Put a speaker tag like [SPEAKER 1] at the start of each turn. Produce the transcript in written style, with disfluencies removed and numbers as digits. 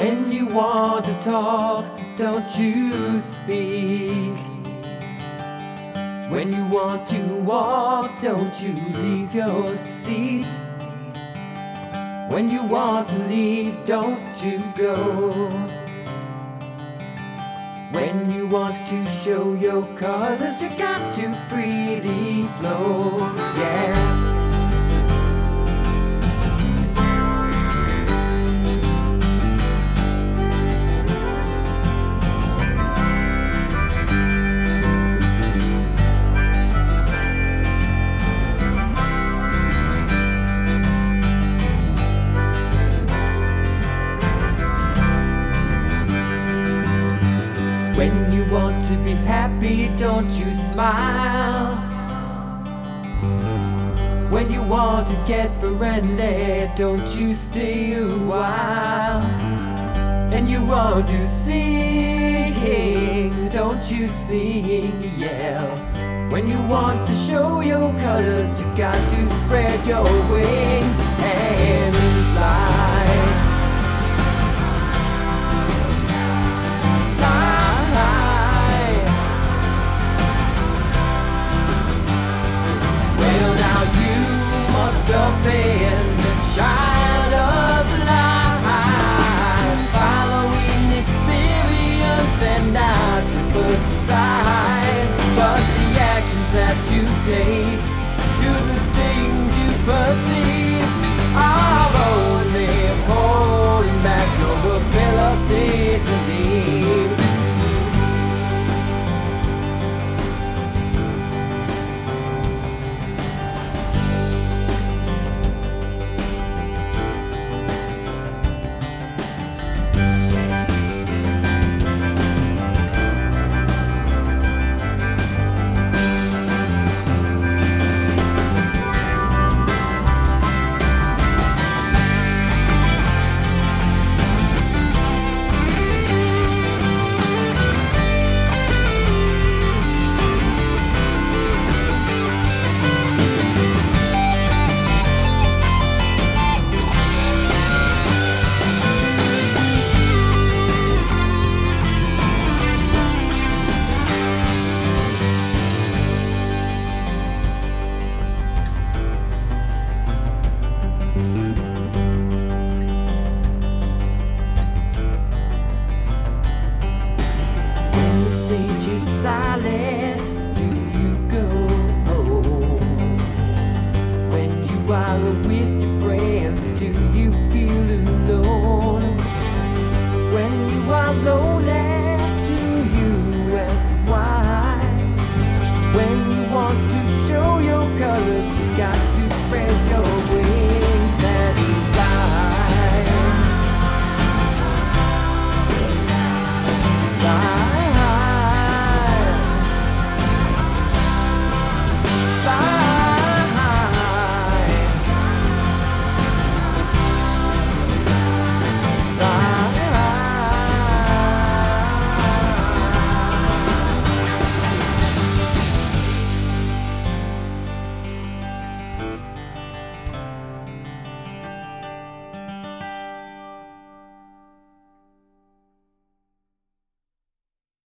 [SPEAKER 1] When you want to talk, don't you speak. When you want to walk, don't you leave your seat. When you want to leave, don't you go. When you want to show your colors, you got to freely flow, yeah. When you want to be happy, don't you smile. When you want to get friendly, don't you stay a while. And you want to sing, don't you sing, yell. When you want to show your colors, you got to spread your wings and fly. Up in the child of life, following experience and not to first sight, but the actions that you take to the things you perceive are only holding back your ability to leave. Silent, do you go home? When you are